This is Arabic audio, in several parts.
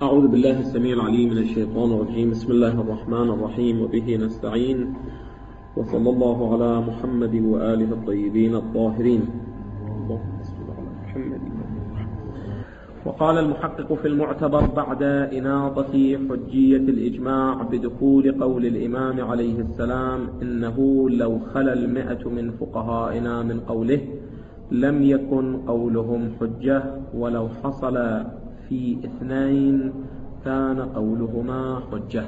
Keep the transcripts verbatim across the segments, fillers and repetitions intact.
أعوذ بالله السميع العليم من الشيطان الرجيم. بسم الله الرحمن الرحيم، وبه نستعين، وصلى الله على محمد وآله الطيبين الطاهرين. وقال المحقق في المعتبر بعد إناطة حجية الإجماع بدخول قول الإمام عليه السلام إنه لو خلا المئة من فقهائنا من قوله لم يكن قولهم حجة، ولو حصل في اثنين كان قولهما حجة.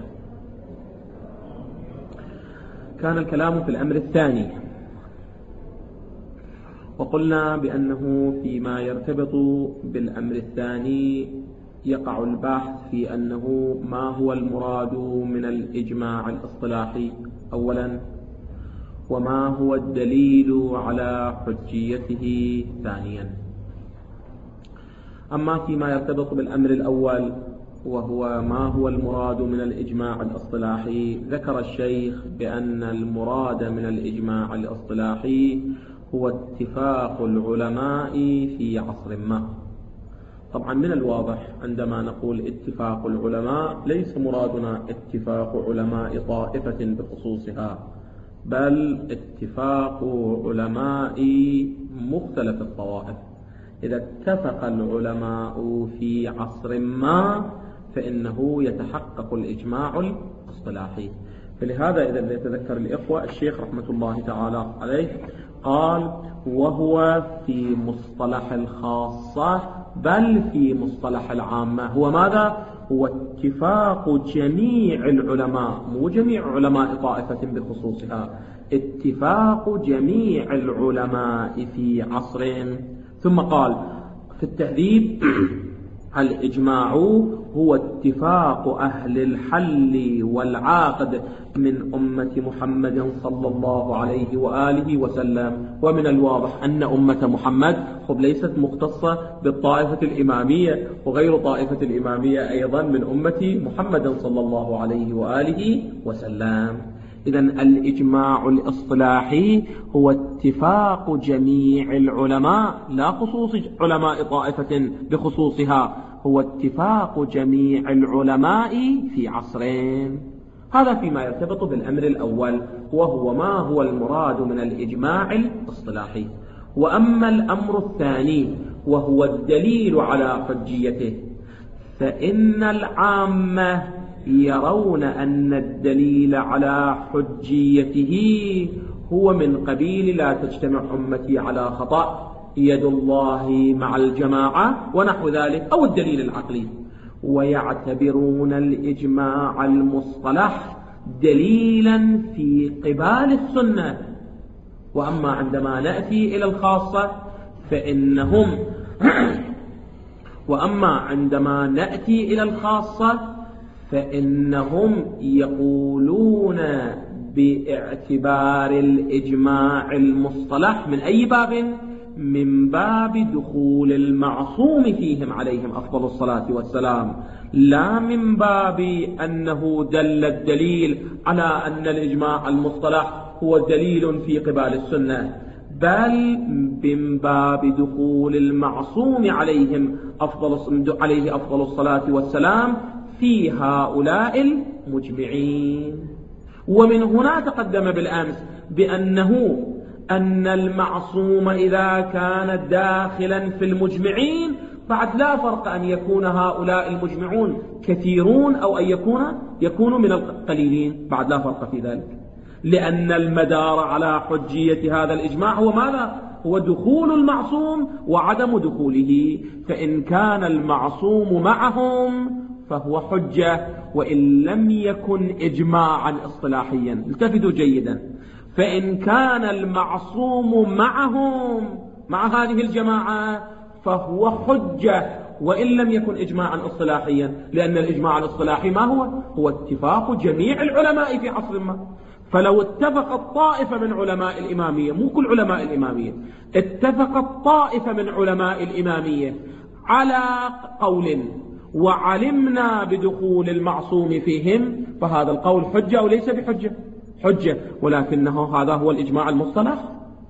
كان الكلام في الأمر الثاني، وقلنا بأنه فيما يرتبط بالأمر الثاني يقع البحث في أنه ما هو المراد من الإجماع الاصطلاحي أولا، وما هو الدليل على حجيته ثانيا. أما فيما يرتبط بالأمر الأول وهو ما هو المراد من الإجماع الاصطلاحي، ذكر الشيخ بأن المراد من الإجماع الاصطلاحي هو اتفاق العلماء في عصر ما. طبعا من الواضح عندما نقول اتفاق العلماء ليس مرادنا اتفاق علماء طائفة بخصوصها، بل اتفاق علماء مختلف الطوائف. إذا اتفق العلماء في عصر ما فإنه يتحقق الإجماع الاصطلاحي. فلهذا إذا يتذكر الإخوة الشيخ رحمة الله تعالى عليه قال وهو في مصطلح الخاصة بل في مصطلح العامة. هو ماذا؟ هو اتفاق جميع العلماء، مو جميع علماء طائفة بخصوصها، اتفاق جميع العلماء في عصر. ثم قال في التهذيب الإجماع هو اتفاق أهل الحل والعقد من أمة محمد صلى الله عليه وآله وسلم. ومن الواضح أن أمة محمد خب ليست مختصة بالطائفة الإمامية، وغير طائفة الإمامية أيضا من أمة محمد صلى الله عليه وآله وسلم. إذن الإجماع الاصطلاحي هو اتفاق جميع العلماء، لا خصوص علماء طائفة بخصوصها، هو اتفاق جميع العلماء في عصرين. هذا فيما يرتبط بالأمر الأول، وهو ما هو المراد من الإجماع الاصطلاحي. وأما الأمر الثاني وهو الدليل على حجيته، فإن العامة يرون أن الدليل على حجيته هو من قبيل لا تجتمع أمتي على خطأ، يد الله مع الجماعة ونحو ذلك، أو الدليل العقلي، ويعتبرون الإجماع المصطلح دليلا في قبال السنة. وأما عندما نأتي إلى الخاصة فإنهم وأما عندما نأتي إلى الخاصة فإنهم يقولون باعتبار الإجماع المصطلح من أي باب؟ من باب دخول المعصوم فيهم عليهم أفضل الصلاة والسلام، لا من باب أنه دل الدليل على أن الإجماع المصطلح هو دليل في قبال السنة، بل من باب دخول المعصوم عليهم أفضل عليه أفضل الصلاة والسلام في هؤلاء المجمعين. ومن هنا تقدم بالأمس بأنه أن المعصوم إذا كان داخلا في المجمعين بعد لا فرق أن يكون هؤلاء المجمعون كثيرون أو أن يكون يكونوا من القليلين، بعد لا فرق في ذلك، لأن المدار على حجية هذا الإجماع هو ماذا؟ هو دخول المعصوم وعدم دخوله. فإن كان المعصوم معهم فهو حجة وإن لم يكن إجماعا اصطلاحيا. التفتوا جيدا، فإن كان المعصوم معهم مع هذه الجماعة فهو حجة وإن لم يكن إجماعا اصطلاحيا، لأن الإجماع الاصطلاحي ما هو؟ هو اتفاق جميع العلماء في عصر ما. فلو اتفقت طائفة من علماء الإمامية، مو كل علماء الإمامية، اتفقت طائفة من علماء الإمامية على قول وعلمنا بدخول المعصوم فيهم، فهذا القول حجة أو ليس بحجة؟ حجة، ولكنه هذا هو الإجماع المصطلح؟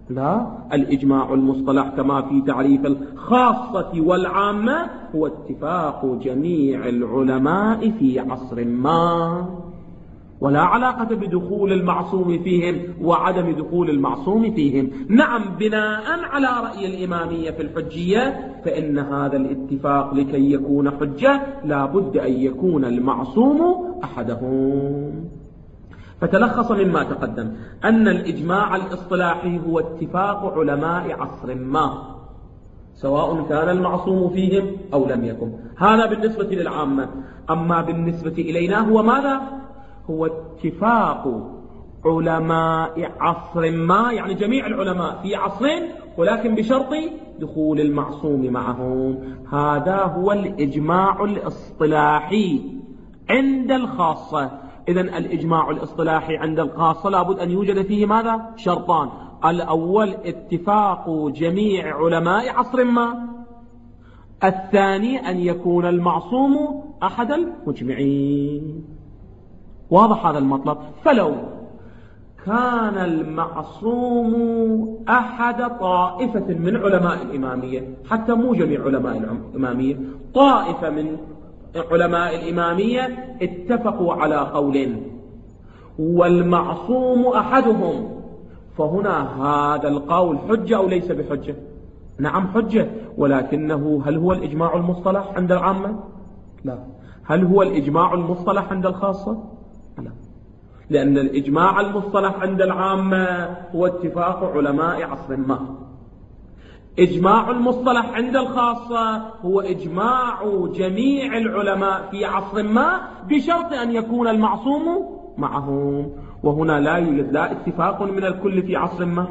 لا، الإجماع المصطلح كما في تعريف الخاصة والعامة هو اتفاق جميع العلماء في عصر ما، ولا علاقة بدخول المعصوم فيهم وعدم دخول المعصوم فيهم. نعم، بناء على رأي الإمامية في الحجية فإن هذا الاتفاق لكي يكون حجة لا بد أن يكون المعصوم أحدهم. فتلخص مما تقدم أن الإجماع الاصطلاحي هو اتفاق علماء عصر ما، سواء كان المعصوم فيهم أو لم يكن. هذا بالنسبة للعامة. أما بالنسبة إلينا هو ماذا؟ هو اتفاق علماء عصر ما، يعني جميع العلماء في عصرين، ولكن بشرط دخول المعصوم معهم. هذا هو الإجماع الاصطلاحي عند الخاصة. إذن الإجماع الاصطلاحي عند الخاصة لابد أن يوجد فيه ماذا؟ شرطان: الأول اتفاق جميع علماء عصر ما، الثاني أن يكون المعصوم أحد المجمعين. واضح هذا المطلب؟ فلو كان المعصوم أحد طائفة من علماء الإمامية، حتى مو جميع علماء الإمامية، طائفة من علماء الإمامية اتفقوا على قول والمعصوم أحدهم، فهنا هذا القول حجة أو ليس بحجة؟ نعم حجة، ولكنه هل هو الإجماع المصطلح عند العامة؟ لا. هل هو الإجماع المصطلح عند الخاصة؟ لا، لأن الإجماع المصطلح عند العامة هو اتفاق علماء عصر ما. إجماع المصطلح عند الخاصة هو إجماع جميع العلماء في عصر ما بشرط أن يكون المعصوم معهم، وهنا لا يوجد لا اتفاق من الكل في عصر ما،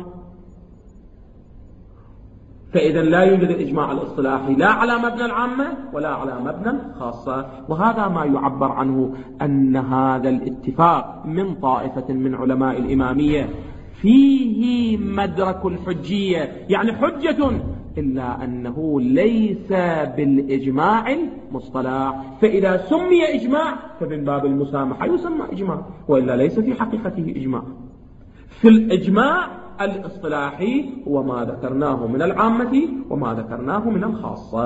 فإذا لا يوجد الإجماع الاصطلاحي لا على مبنى العامة ولا على مبنى الخاصة. وهذا ما يعبر عنه أن هذا الاتفاق من طائفة من علماء الإمامية فيه مدرك الحجية، يعني حجة، إلا أنه ليس بالإجماع المصطلح. فإذا سمي إجماع فمن باب المسامحة يسمى إجماع، وإلا ليس في حقيقته إجماع. في الإجماع الاصطلاحي وما ذكرناه من العامة وما ذكرناه من الخاصة.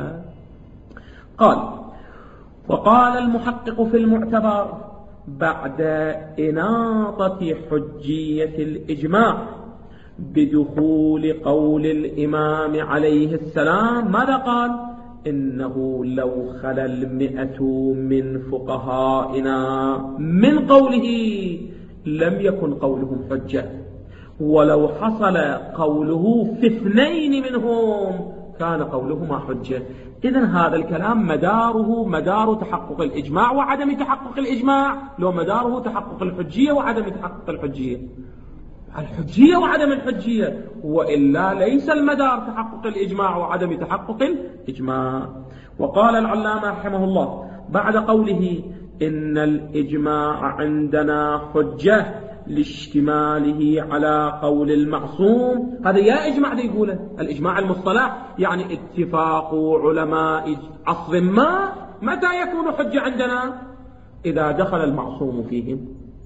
قال: وقال المحقق في المعتبر بعد إناطة حجية الإجماع بدخول قول الإمام عليه السلام، ماذا قال؟ إنه لو خلا المئة من فقهائنا من قوله لم يكن قولهم حجة، ولو حصل قوله في اثنين منهم كان قولهما حجة. إذن هذا الكلام مداره مدار تحقق الإجماع وعدم تحقق الإجماع، لو مداره تحقق الحجية وعدم تحقق الحجية، الحجية وعدم الحجية، وإلا ليس المدار تحقق الإجماع وعدم تحقق الإجماع. وقال العلامة رحمه الله بعد قوله إن الإجماع عندنا حجة لاشتماله على قول المعصوم، هذا يا إجماع دي يقوله الإجماع المصطلح، يعني اتفاق علماء عصر ما. متى يكون حجة عندنا؟ إذا دخل المعصوم فيهم.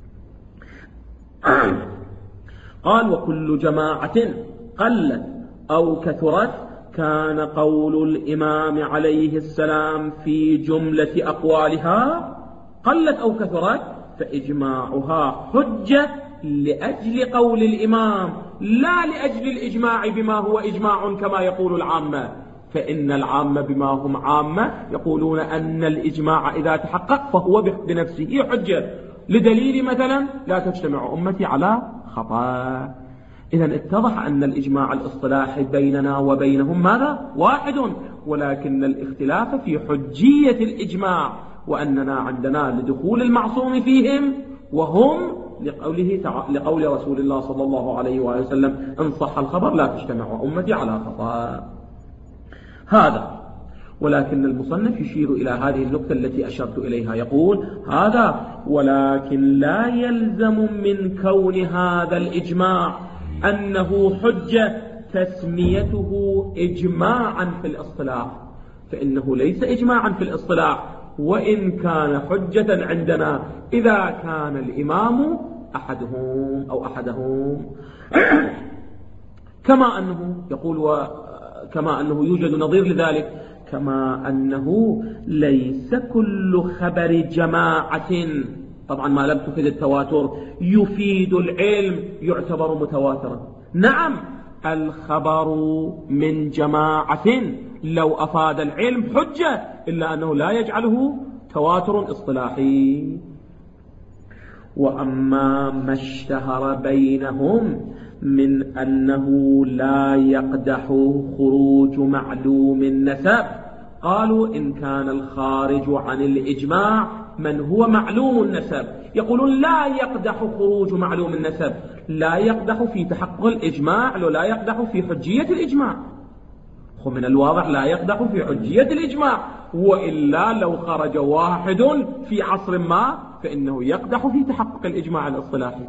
قال: وكل جماعة قلت أو كثرت كان قول الإمام عليه السلام في جملة أقوالها، قلت أو كثرت فإجماعها حجة لأجل قول الإمام، لا لأجل الإجماع بما هو إجماع كما يقول العامة. فإن العامة بما هم عامة يقولون أن الإجماع إذا تحقق فهو بنفسه حجة، لدليل مثلا لا تجتمع أمتي على خطأ. إذن اتضح أن الإجماع الاصطلاحي بيننا وبينهم ماذا؟ واحد، ولكن الاختلاف في حجية الإجماع، وأننا عندنا لدخول المعصوم فيهم، وهم لقوله تعالى لقول رسول الله صلى الله عليه وآله وسلم إن صح الخبر لا تجتمع أمتي على خطأ. هذا، ولكن المصنف يشير إلى هذه النقطة التي أشرت إليها، يقول هذا ولكن لا يلزم من كون هذا الإجماع أنه حجة تسميته إجماعا في الاصطلاح، فإنه ليس إجماعا في الاصطلاح، وإن كان حجة عندنا إذا كان الإمام أحدهم أو أحدهم. كما أنه يقول وكما أنه يوجد نظير لذلك، كما أنه ليس كل خبر جماعة، طبعا ما لم تفيد التواتر، يفيد العلم يعتبر متواترا. نعم الخبر من جماعة لو أفاد العلم حجة، إلا أنه لا يجعله تواتر اصطلاحي. وأما ما اشتهر بينهم من أنه لا يقدح خروج معلوم النسب، قالوا إن كان الخارج عن الإجماع من هو معلوم النسب، يقولون لا يقدح خروج معلوم النسب، لا يقدح في تحقق الإجماع، لو لا يقدح في حجية الإجماع. ومن الواضح لا يقدح في حجية الإجماع، وإلا لو خرج واحد في عصر ما فإنه يقدح في تحقق الإجماع الاصطلاحي.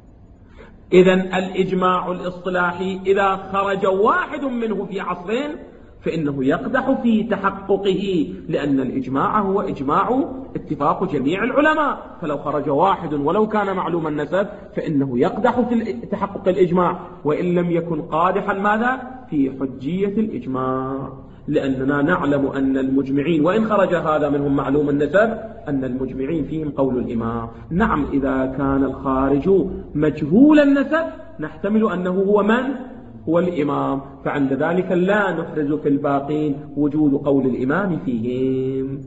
إذن الإجماع الاصطلاحي إذا خرج واحد منه في عصرين فإنه يقدح في تحققه، لأن الإجماع هو إجماع اتفاق جميع العلماء، فلو خرج واحد ولو كان معلوم النسب فإنه يقدح في تحقق الإجماع، وإن لم يكن قادحا ماذا؟ في حجية الإجماع، لأننا نعلم أن المجمعين وإن خرج هذا منهم معلوم النسب أن المجمعين فيهم قول الإمام. نعم إذا كان الخارج مجهول النسب نحتمل أنه هو من؟ هو الإمام، فعند ذلك لا نحرز في الباقين وجود قول الإمام فيهم.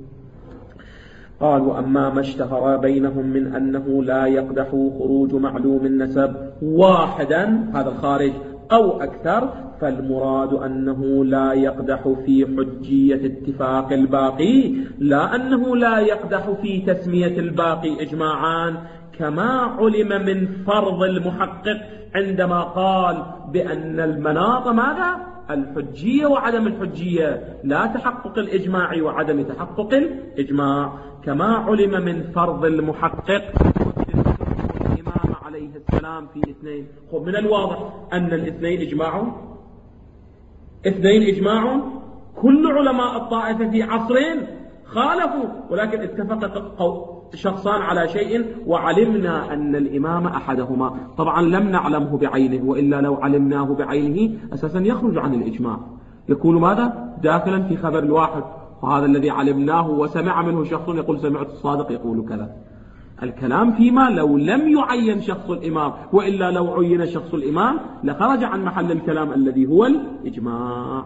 قال وأما ما اشتهر بينهم من أنه لا يقدح خروج معلوم النسب واحدا، هذا الخارج، أو أكثر، فالمراد أنه لا يقدح في حجية اتفاق الباقي، لا أنه لا يقدح في تسمية الباقي إجماعان، كما علم من فرض المحقق عندما قال بأن المناط ماذا؟ الحجية وعدم الحجية، لا تحقق الإجماع وعدم تحقق الإجماع، كما علم من فرض المحقق الإمام عليه السلام في اثنين. خب من الواضح أن الاثنين إجماع، اثنين إجماع، كل علماء الطائفة في عصرين خالفوا، ولكن اتفق شخصان على شيء وعلمنا أن الإمام أحدهما. طبعا لم نعلمه بعينه، وإلا لو علمناه بعينه أساسا يخرج عن الإجماع، يكون ماذا؟ داخلا في خبر الواحد، وهذا الذي علمناه وسمع منه شخص يقول سمعت الصادق يقول كذا. الكلام فيما لو لم يعين شخص الإمام، وإلا لو عين شخص الإمام لخرج عن محل الكلام الذي هو الإجماع.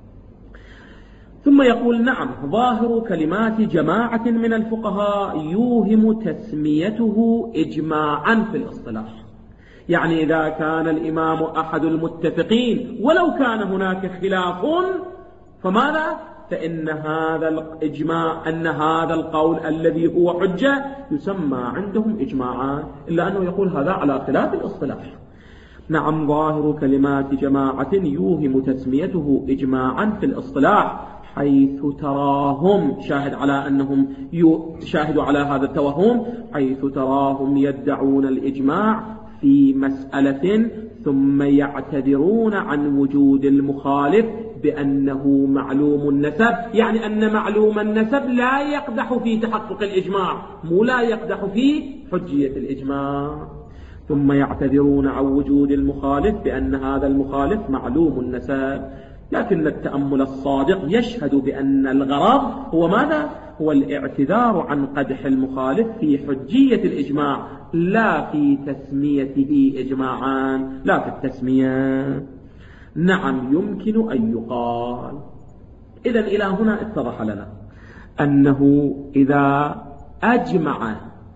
ثم يقول نعم ظاهر كلمات جماعة من الفقهاء يوهم تسميته إجماعا في الاصطلاح، يعني إذا كان الإمام أحد المتفقين ولو كان هناك خلاف فماذا؟ فإن هذا الإجماع، أن هذا القول الذي هو حجة يسمى عندهم إجماعا، إلا أنه يقول هذا على خلاف الاصطلاح. نعم ظاهر كلمات جماعة يوهم تسميته إجماعا في الاصطلاح، حيث تراهم، شاهد على أنهم شاهدوا على هذا التوهم، حيث تراهم يدعون الإجماع في مسألة ثم يعتذرون عن وجود المخالف بأنه معلوم النسب، يعني أن معلوم النسب لا يقدح في تحقق الإجماع، مو لا يقدح في حجية الإجماع. ثم يعتذرون عن وجود المخالف بأن هذا المخالف معلوم النسب، لكن التأمل الصادق يشهد بأن الغرض هو ماذا؟ هو الاعتذار عن قدح المخالف في حجية الإجماع، لا في تسميته إجماعا، لا في التسمية. نعم يمكن أن يقال. إذن إلى هنا اتضح لنا أنه إذا أجمع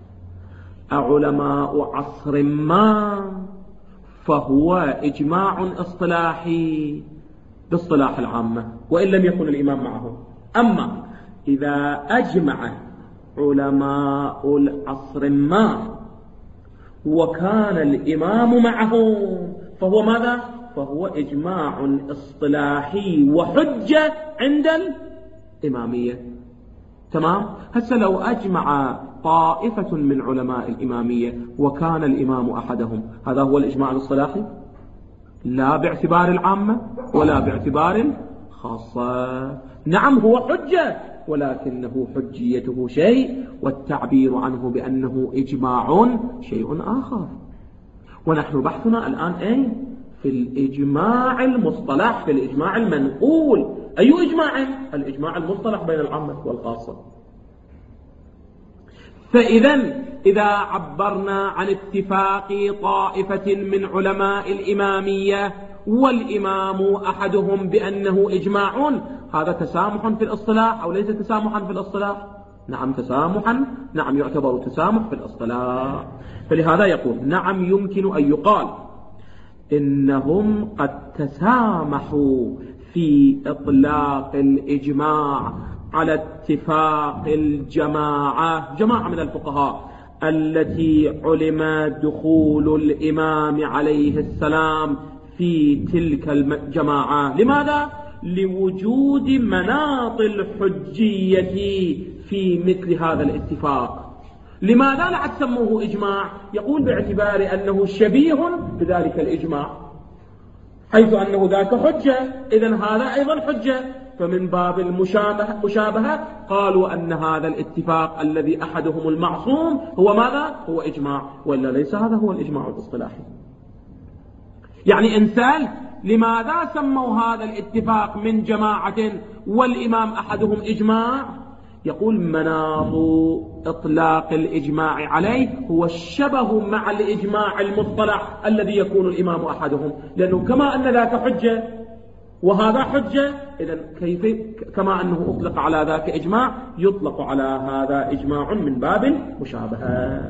علماء عصر ما فهو إجماع اصطلاحي باصطلاح العامة، وإن لم يكن الإمام معه. أما إذا أجمع علماء العصر ما وكان الإمام معه فهو ماذا؟ فهو إجماع اصطلاحي وحجة عند الإمامية. تمام؟ هسه لو أجمع طائفة من علماء الإمامية وكان الإمام أحدهم، هذا هو الإجماع الاصطلاحي؟ لا باعتبار العامة ولا باعتبار الخاصة. نعم هو حجة، ولكنه حجيته شيء والتعبير عنه بأنه إجماع شيء آخر. ونحن بحثنا الآن أين؟ في الإجماع المصطلح، في الإجماع المنقول. أي إجماع؟ الإجماع المصطلح بين العامة والخاصة. فإذا إذا عبرنا عن اتفاق طائفة من علماء الإمامية والإمام أحدهم بأنه إجماع، هذا تسامح في الاصطلاح أو ليس تسامحا في الاصطلاح؟ نعم تسامحا، نعم يعتبر تسامح في الاصطلاح. فلهذا يقول نعم يمكن أن يقال إنهم قد تسامحوا في إطلاق الإجماع على اتفاق الجماعة، جماعة من الفقهاء التي علم دخول الإمام عليه السلام في تلك الجماعة. لماذا؟ لوجود مناط الحجية في مثل هذا الاتفاق. لماذا لا تسموه إجماع؟ يقول باعتبار أنه شبيه بذلك الإجماع، حيث أنه ذاك حجة، إذن هذا أيضا حجة، فمن باب المشابهة قالوا أن هذا الاتفاق الذي أحدهم المعصوم هو ماذا؟ هو إجماع، وإلا ليس هذا هو الإجماع الاصطلاحي. يعني إنسان لماذا سموا هذا الاتفاق من جماعة والإمام أحدهم إجماع؟ يقول مناط إطلاق الإجماع عليه هو الشبه مع الإجماع المصطلح الذي يكون الإمام أحدهم، لأنه كما أن ذاك حجة وهذا حجة، إذن كيف كما أنه أطلق على ذاك إجماع يطلق على هذا إجماع من باب المشابهة.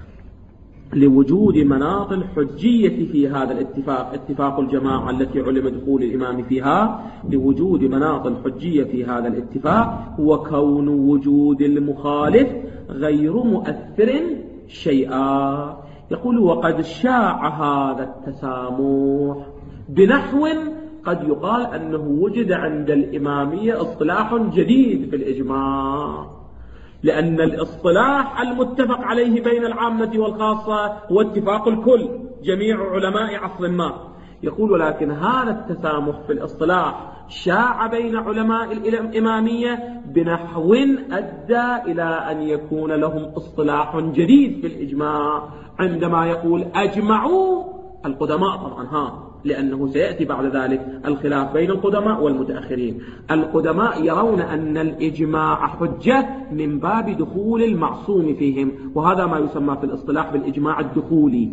لوجود مناط الحجية في هذا الاتفاق، اتفاق الجماعة التي علم دخول الإمام فيها، لوجود مناط الحجية في هذا الاتفاق وكون وجود المخالف غير مؤثر شيئا. يقول وقد شاع هذا التسامح بنحو قد يقال أنه وجد عند الإمامية اصطلاح جديد في الإجماع، لأن الاصطلاح المتفق عليه بين العامة والخاصة هو اتفاق الكل، جميع علماء عصر ما. يقول ولكن هذا التسامح في الاصطلاح شاع بين علماء الإمامية بنحو أدى إلى أن يكون لهم اصطلاح جديد في الإجماع، عندما يقول أجمعوا القدماء طبعا، ها لأنه سيأتي بعد ذلك الخلاف بين القدماء والمتأخرين. القدماء يرون أن الإجماع حجة من باب دخول المعصوم فيهم، وهذا ما يسمى في الاصطلاح بالإجماع الدخولي.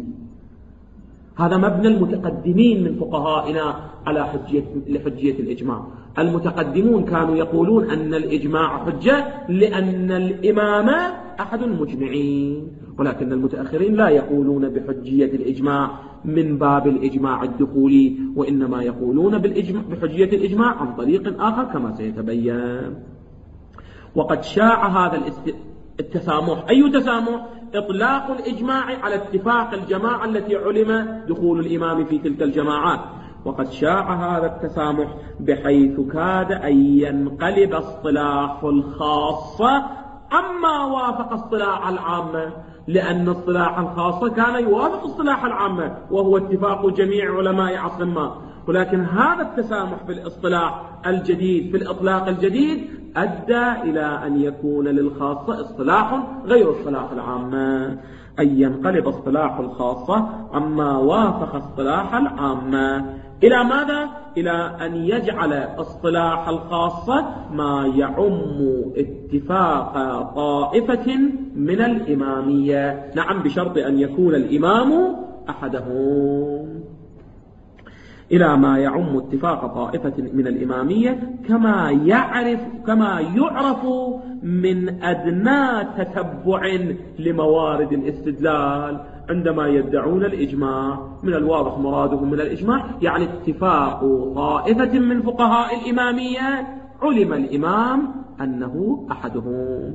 هذا مبنى المتقدمين من فقهائنا على حجية لحجية الإجماع. المتقدمون كانوا يقولون أن الإجماع حجة لأن الإمام أحد المجمعين، ولكن المتأخرين لا يقولون بحجية الإجماع من باب الإجماع الدخولي، وإنما يقولون بالإجماع بحجية الإجماع عن طريق آخر كما سيتبين. وقد شاع هذا التسامح. أي تسامح؟ إطلاق الإجماع على اتفاق الجماعة التي علم دخول الإمام في تلك الجماعات. وقد شاع هذا التسامح بحيث كاد أن ينقلب اصطلاح الخاصة عما وافق اصطلاح العامة، لأن اصطلاح الخاصة كان يوافق اصطلاح العامة وهو اتفاق جميع علماء عصر ما، ولكن هذا التسامح في الاصطلاح الجديد في الإطلاق الجديد أدى إلى أن يكون للخاصة اصطلاح غير اصطلاح العامة، أن ينقلب اصطلاح الخاصة عما وافق اصطلاح العامة إلى ماذا؟ إلى أن يجعل اصطلاح الخاصة ما يعم اتفاق طائفة من الإمامية، نعم بشرط أن يكون الإمام أحدهم، إلى ما يعم اتفاق طائفة من الإمامية كما يعرف كما يعرف من أدنى تتبع لموارد الاستدلال. عندما يدعون الإجماع من الواضح مرادهم من الإجماع يعني اتفاق طائفة من فقهاء الإمامية علم الإمام أنه أحدهم.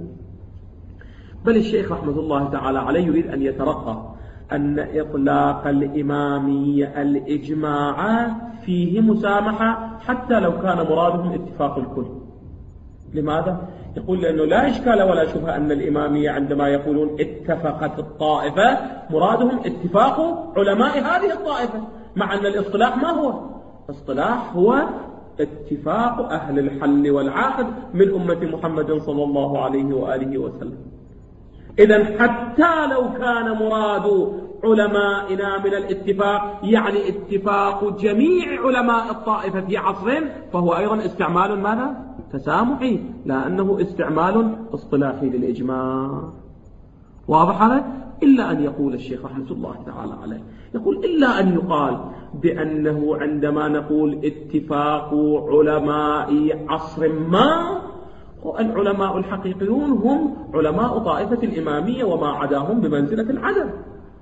بل الشيخ رحمة الله تعالى عليه يريد أن يترقى أن إطلاق الإمامية الإجماع فيه مسامحة حتى لو كان مرادهم اتفاق الكل. لماذا؟ يقول لأنه لا إشكال ولا شبهة أن الإمامية عندما يقولون اتفقت الطائفة مرادهم اتفاق علماء هذه الطائفة، مع أن الاصطلاح ما هو؟ الاصطلاح هو اتفاق أهل الحل والعقد من أمة محمد صلى الله عليه وآله وسلم. إذن حتى لو كان مراد علمائنا من الاتفاق يعني اتفاق جميع علماء الطائفة في عصر، فهو أيضا استعمال ماذا؟ تسامحي، لأنه استعمال اصطلاحي للإجماع. واضح هذا؟ إلا أن يقول الشيخ رحمة الله تعالى عليه، يقول إلا أن يقال بأنه عندما نقول اتفاق علماء عصر ما، العلماء الحقيقيون هم علماء طائفة الإمامية وما عداهم بمنزلة العدم،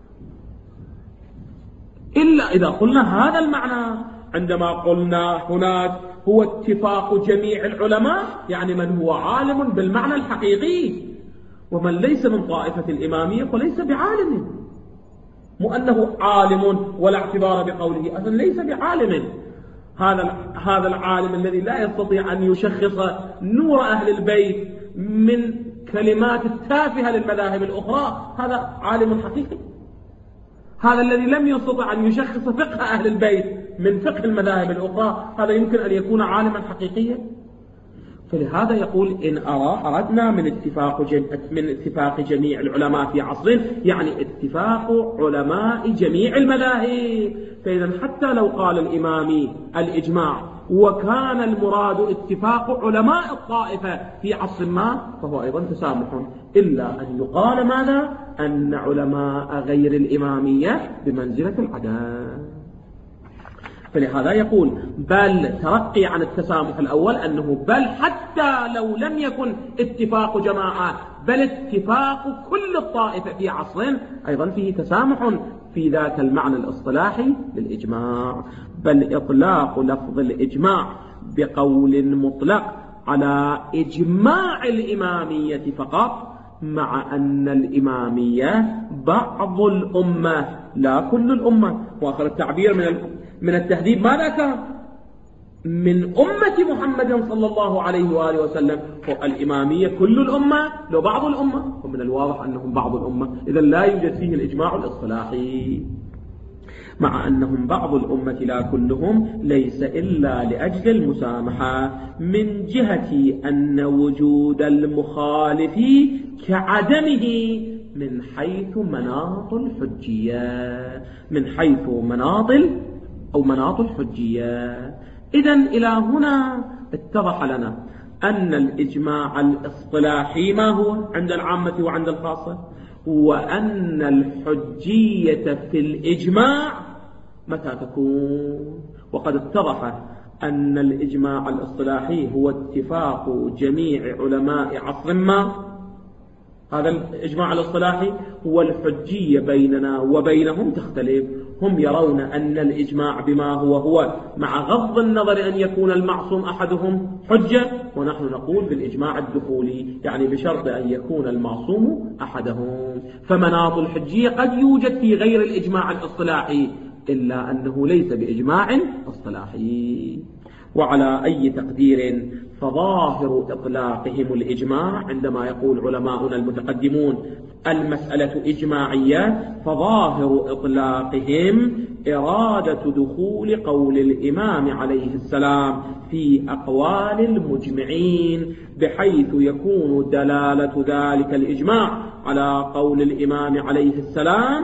إلا إذا قلنا هذا المعنى. عندما قلنا هناك هو اتفاق جميع العلماء يعني من هو عالم بالمعنى الحقيقي، ومن ليس من طائفة الإمامية فليس بعالم، مو أنه عالم ولا اعتبار بقوله، أصلا ليس بعالم. هذا هذا العالم الذي لا يستطيع أن يشخص نور أهل البيت من كلمات التافهة للمذاهب الأخرى، هذا عالم حقيقي. هذا الذي لم يستطع أن يشخص فقه أهل البيت من فقه المذاهب الأخرى، هذا يمكن أن يكون عالما حقيقيا. فلهذا يقول إن أردنا من اتفاق من اتفاق جميع العلماء في عصره يعني اتفاق علماء جميع المذاهب. فإذا حتى لو قال الإمامي الإجماع وكان المراد اتفاق علماء الطائفة في عصر ما، فهو أيضا تسامح، إلا أن يقال ماذا؟ أن علماء غير الإمامية بمنزلة العدم. فلهذا يقول بل ترقي عن التسامح الأول أنه بل حتى لو لم يكن اتفاق جماعة بل اتفاق كل الطائفة في عصر أيضا فيه تسامح في ذاك المعنى الاصطلاحي للإجماع. بل إطلاق لفظ الإجماع بقول مطلق على إجماع الإمامية فقط، مع أن الإمامية بعض الأمة لا كل الأمة. وآخر التعبير من من التهذيب ماذا كان؟ من أمة محمد صلى الله عليه وآله وسلم. الإمامية كل الأمة لو بعض الأمة، ومن الواضح أنهم بعض الأمة، إذا لا يوجد فيه الإجماع الإصطلاحي. مع أنهم بعض الأمة لا كلهم ليس إلا لأجل المسامحة من جهة أن وجود المخالف كعدمه من حيث مناط الحجية، من حيث مناط أو مناط الحجية. إذن إلى هنا اتضح لنا أن الإجماع الاصطلاحي ما هو عند العامة وعند الخاصة، وأن الحجية في الإجماع متى تكون. وقد اتضح أن الإجماع الاصطلاحي هو اتفاق جميع علماء عصر ما، هذا الإجماع الاصطلاحي، والحجية بيننا وبينهم تختلف. هم يرون أن الإجماع بما هو هو مع غض النظر أن يكون المعصوم أحدهم حجة، ونحن نقول بالإجماع الدخولي يعني بشرط أن يكون المعصوم أحدهم. فمناط الحجية قد يوجد في غير الإجماع الاصطلاحي، إلا أنه ليس بإجماع اصطلاحي. وعلى أي تقدير فظاهر إطلاقهم الإجماع، عندما يقول علماؤنا المتقدمون المسألة إجماعية، فظاهر إطلاقهم إرادة دخول قول الإمام عليه السلام في أقوال المجمعين، بحيث يكون دلالة ذلك الإجماع على قول الإمام عليه السلام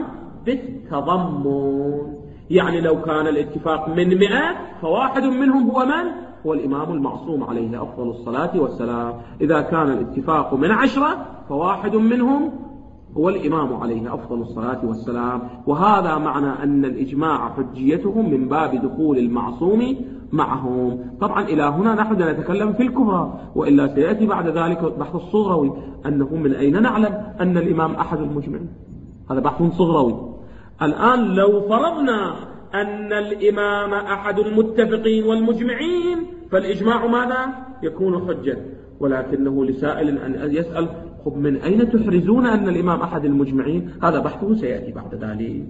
بالتضمن. يعني لو كان الاتفاق من مئة فواحد منهم هو من؟ هو الإمام المعصوم عليه أفضل الصلاة والسلام. إذا كان الاتفاق من عشرة فواحد منهم هو الإمام عليه أفضل الصلاة والسلام. وهذا معنى أن الإجماع حجيتهم من باب دخول المعصوم معهم. طبعا إلى هنا نحن نتكلم في الكبرى، وإلا سيأتي بعد ذلك بحث الصغروي أنه من أين نعلم أن الإمام أحد المجمعين، هذا بحث صغروي. الآن لو فرضنا أن الإمام أحد المتفقين والمجمعين فالإجماع ماذا؟ يكون حجة. ولكنه لسائل أن يسأل خب من أين تحرزون أن الإمام أحد المجمعين؟ هذا بحثه سيأتي بعد ذلك.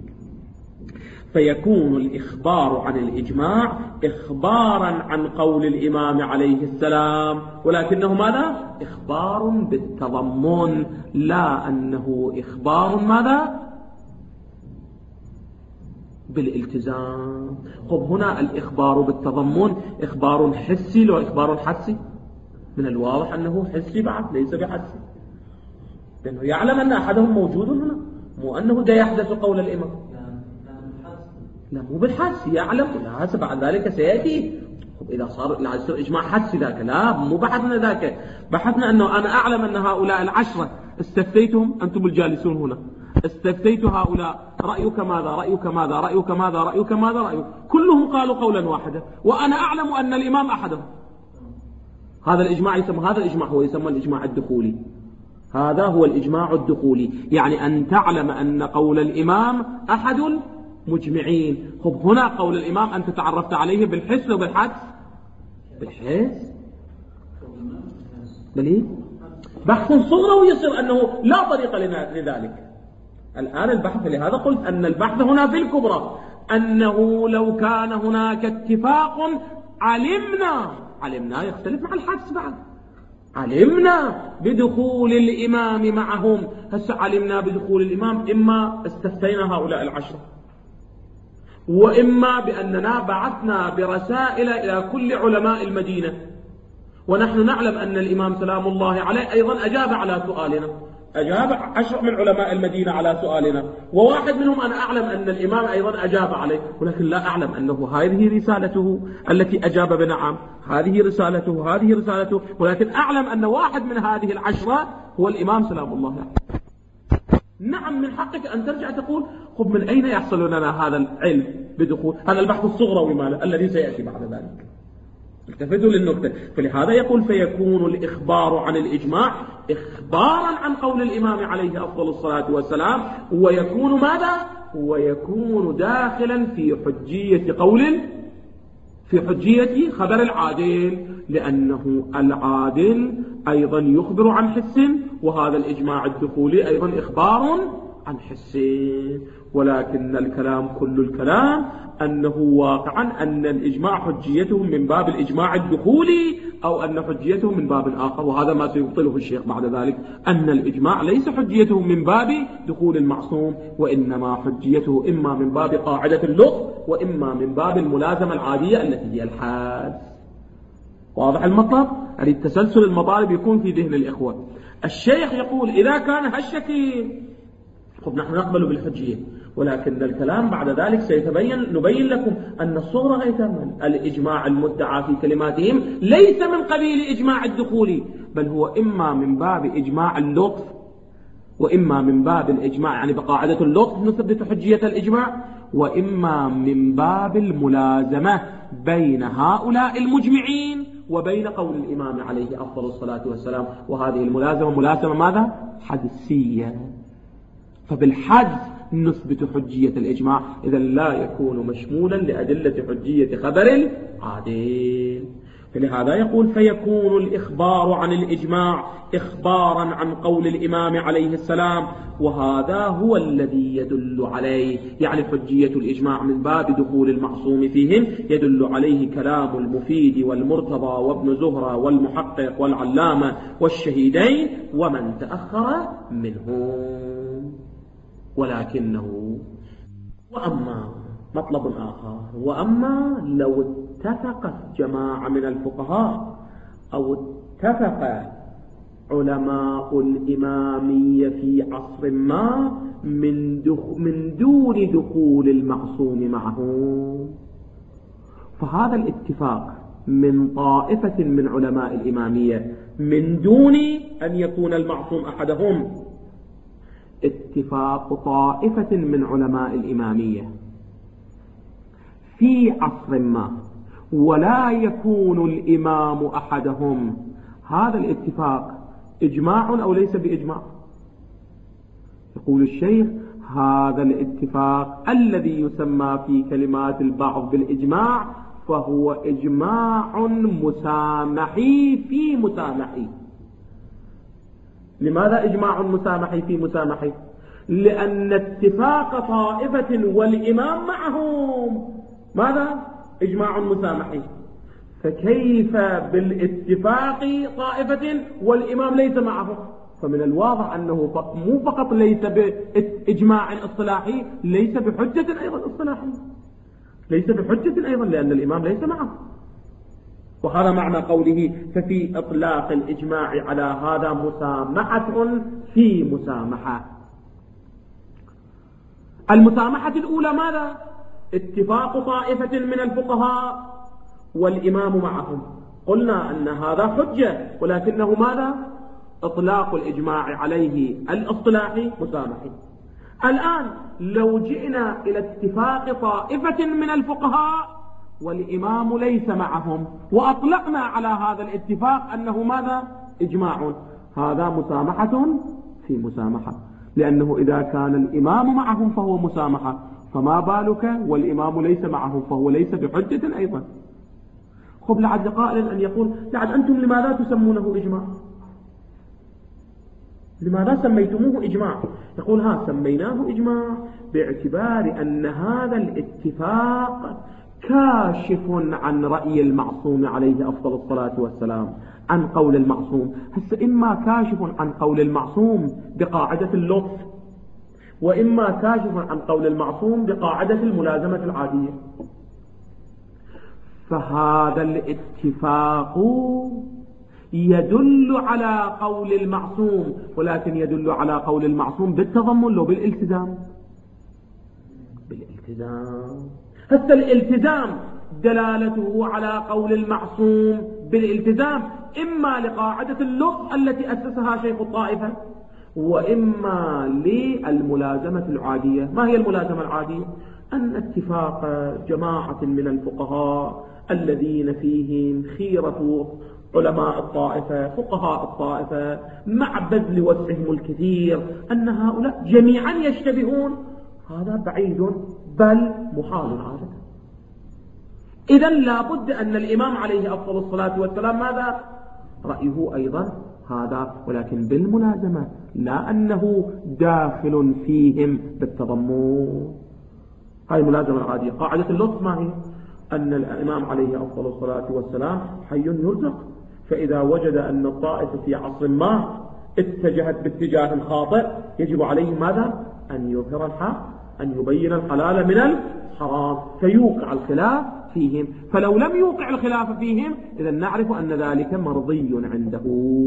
فيكون الإخبار عن الإجماع إخبارا عن قول الإمام عليه السلام، ولكنه ماذا؟ إخبار بالتضمن، لا أنه إخبار ماذا؟ بالالتزام. خب هنا الإخبار بالتضمن إخبار حسي لو إخبار حسي؟ من الواضح أنه حسي بعد ليس بحسي، لأنه يعلم أن أحدهم موجود هنا، مو أنه دا يحدث قول الإمام، لا مو بالحدس يعلم، لا بعد ذلك سيأتي. إذا صار لا يصير إجماع حدسي ذاك، لا مو بحثنا ذاك، بحثنا أنه أنا أعلم أن هؤلاء العشرة استفتيتهم، أنتم الجالسون هنا استفتيت هؤلاء رأيك ماذا رأيك ماذا رأيك ماذا رأيك ماذا رأيك، كلهم قالوا قولا واحدا، وأنا أعلم أن الإمام أحدهم. هذا الإجماع يسمى، هذا الإجماع هو يسمى الإجماع الدخولي، هذا هو الإجماع الدخولي، يعني أن تعلم أن قول الإمام أحد المجمعين. خب هنا قول الإمام أنت تعرفت عليه بالحس وبالحدس، بالحس بلي بحث صغرى يصير أنه لا طريق لذلك. الآن البحث، لهذا قلت أن البحث هنا في الكبرى، أنه لو كان هناك اتفاق علمنا علمنا يختلف مع الحدس بعد، علمنا بدخول الإمام معهم. هسه علمنا بدخول الإمام، إما استفتينا هؤلاء العشرة، وإما بأننا بعثنا برسائل إلى كل علماء المدينة، ونحن نعلم أن الإمام سلام الله عليه أيضا أجاب على سؤالنا، أجاب عشر من علماء المدينة على سؤالنا، وواحد منهم أنا أعلم أن الإمام أيضا أجاب عليه، ولكن لا أعلم أنه هذه رسالته التي أجاب بنعم، هذه رسالته هذه رسالته، ولكن أعلم أن واحد من هذه العشرة هو الإمام سلام الله عليه. نعم من حقك أن ترجع تقول خب من أين يحصل لنا هذا العلم بدخول، هذا البحث الصغرى ماله الذي سيأتي بعد ذلك. التفتوا للنكتة. فلهذا يقول فيكون الإخبار عن الإجماع إخبارا عن قول الإمام عليه أفضل الصلاة والسلام، ويكون ماذا؟ ويكون داخلا في حجية قول، في حجية خبر العادل، لأنه العادل أيضا يخبر عن حس، وهذا الإجماع الدخولي أيضا إخبار عن حس. ولكن الكلام كل الكلام أنه واقعا أن الإجماع حجيته من باب الإجماع الدخولي، أو أن حجيته من باب آخر، وهذا ما سيبطله الشيخ بعد ذلك، أن الإجماع ليس حجيته من باب دخول المعصوم، وإنما حجيته إما من باب قاعدة اللطف، وإما من باب الملازمة العادية التي هي الحاد. واضح المطلب؟ يعني التسلسل المطالب يكون في ذهن الإخوة. الشيخ يقول إذا كان هالشكل طب نحن نقبل بالحجية، ولكن الكلام بعد ذلك سيتبين، نبين لكم أن الصورة أيضا الإجماع المدعى في كلماتهم ليس من قبيل إجماع الدخولي، بل هو إما من باب إجماع اللطف، وإما من باب الإجماع يعني بقاعدة اللطف نثبت حجية الإجماع، وإما من باب الملازمة بين هؤلاء المجمعين وبين قول الإمام عليه أفضل الصلاة والسلام. وهذه الملازمة ملازمة ماذا؟ حدسية. فبالحدس نثبت حجية الإجماع، إذا لا يكون مشمولا لأدلة حجية خبر العادل. فلهذا يقول فيكون الإخبار عن الإجماع إخبارا عن قول الإمام عليه السلام، وهذا هو الذي يدل عليه، يعني حجية الإجماع من باب دخول المعصوم فيهم يدل عليه كلام المفيد والمرتضى وابن زهرة والمحقق والعلامة والشهيدين ومن تأخر منهم. ولكنه وأما مطلب آخر، وأما لو اتفقت جماعة من الفقهاء أو اتفق علماء الإمامية في عصر ما من, من دون دخول المعصوم معهم، فهذا الاتفاق من طائفة من علماء الإمامية من دون أن يكون المعصوم أحدهم، اتفاق طائفة من علماء الإمامية في عصر ما ولا يكون الإمام أحدهم، هذا الاتفاق إجماع أو ليس بإجماع؟ يقول الشيخ هذا الاتفاق الذي يسمى في كلمات البعض بالإجماع فهو إجماع مسامحي في مسامحي. لماذا إجماع مسامحي في مسامحي؟ لأن اتفاق طائفة والإمام معهم ماذا؟ إجماع مسامحي. فكيف بالاتفاق طائفة والإمام ليس معه؟ فمن الواضح أنه مو فقط ليس بإجماع اصطلاحي، ليس بحجة أيضا اصطلاحي، ليس بحجة أيضا لأن الإمام ليس معه. وهذا معنى قوله ففي إطلاق الإجماع على هذا مسامحة في مسامحة. المسامحة الأولى ماذا؟ اتفاق طائفة من الفقهاء والإمام معهم، قلنا أن هذا حجة، ولكنه ماذا؟ إطلاق الإجماع عليه الاصطلاحي مسامحي. الآن لو جئنا إلى اتفاق طائفة من الفقهاء والإمام ليس معهم وأطلقنا على هذا الاتفاق أنه ماذا؟ إجماع، هذا مسامحة في مسامحة، لأنه إذا كان الإمام معهم فهو مسامحة، فما بالك والإمام ليس معهم فهو ليس بحجة أيضا. خب لعد قائل أن يقول لعد أنتم لماذا تسمونه إجماع؟ لماذا سميتموه إجماع؟ يقول ها سميناه إجماع باعتبار أن هذا الاتفاق كاشف عن رأي المعصوم عليه أفضل الصلاة والسلام، عن قول المعصوم. هسه إما كاشف عن قول المعصوم بقاعدة اللطف، وإما كاشف عن قول المعصوم بقاعدة الملازمة العادية. فهذا الاتفاق يدل على قول المعصوم، ولكن يدل على قول المعصوم بالتضمن لو بالالتزام؟ بالالتزام. هسه الالتزام دلالته على قول المعصوم بالالتزام، إما لقاعدة اللطف التي أسسها شيخ الطائفة، وإما للملازمة العادية. ما هي الملازمة العادية؟ أن اتفاق جماعة من الفقهاء الذين فيهم خيرة علماء الطائفة فقهاء الطائفة مع بذل وسعهم الكثير، أن هؤلاء جميعا يشتبهون، هذا بعيد بل محال عادة. إذن لا بد أن الإمام عليه أفضل الصلاة والسلام ماذا؟ رأيه أيضا هذا، ولكن بالملازمة، لا أنه داخل فيهم بالتضمن. هاي الملازمة العادية. قاعدة اللطف ما هي؟ أن الإمام عليه أفضل الصلاة والسلام حي يرزق، فإذا وجد أن الطائفة في عصر ما اتجهت باتجاه خاطئ يجب عليه ماذا؟ أن يظهر الحق، أن يبين الحلال من الحرام، فيوقع الخلاف فيهم. فلو لم يوقع الخلاف فيهم إذا نعرف أن ذلك مرضي عنده.